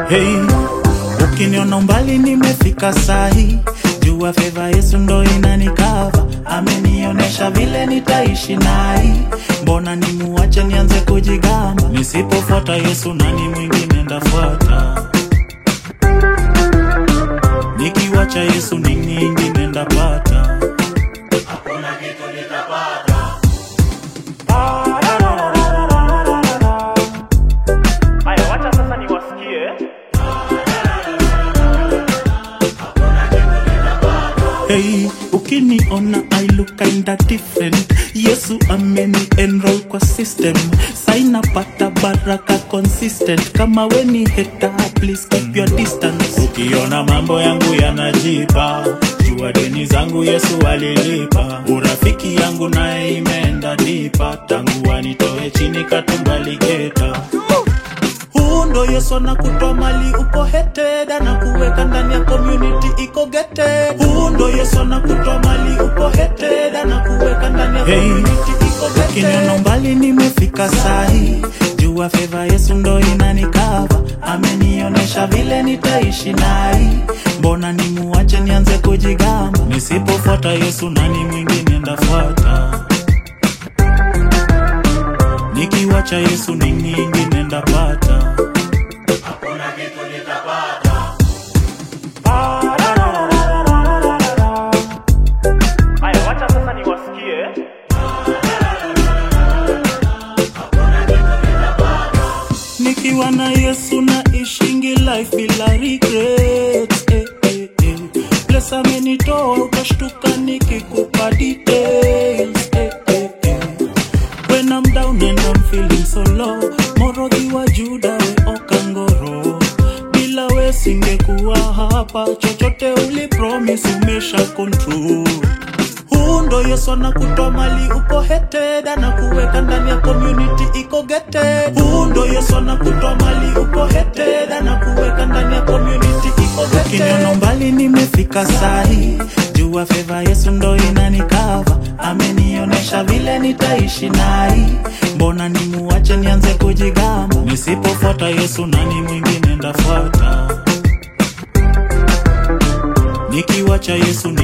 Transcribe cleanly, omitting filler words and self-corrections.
Hey, ukiniona mbali nimefika sahi, jua favor Yesu ndo inanikava. Amenionyesha vile nitaishi naye, mbona nimuache nianze kujigamba? Nisipofuata Yesu nani mwingine ndafuata? Nikiwacha Yesu nini ingine ndapata? Hakuna kitu nitapata. Aya, wacha sasa niwasikie. Hey, ukiniona I look kinda different. Yesu ameni enroll kwa system, saina pata baraka consistent. Kama weni hater, please keep your distance. Ukiona mambo yangu yanajipa, jua deni zangu Yesu alilipa. Urafiki yangu naye imeenda dipa, tangu anitoe chini katumbali geta. Ndo Yesu anakutoa mali uko hated, na kuweka ndani ya community iko gated. Ndo Yesu anakutoa mali uko hated, na kuweka ndani ya community iko gated. Ukiniona mbali nimefika sahi, jua favor Yesu ndo inanikava. Amenionyesha vile nitaishi naye, mbona nimuache nianze kujigamba? Nisipofuata Yesu nani mwingine ndafuata? Nikiwacha Yesu nini ingine ndapata? Hakuna kitu nitapata. Aya, wacha sasa niwasikie. Nikiwa na Yesu naishingi life bila regrets. Bless amenitoa ukashtuka nikikupa details. When I'm down and I'm feeling so low, Morogi wa Juda we Okangoro. Bila we singekuwa hapa, chochote uli promise umesha control. Ndo Yesu anakutoa mali uko hated, na kuweka ndani ya community iko gated. Ndo Yesu anakutoa mali uko hated, na kuweka ndani ya community iko gated. Ukiniona mbali nimefika sahi, jua favor Yesu ndo inanikava. Amenionyesha vile nitaishi naye, mbona nimuache nianze kujigamba? Nisipofuata Yesu nani mwingine ndafuata? Nikiwacha Yesu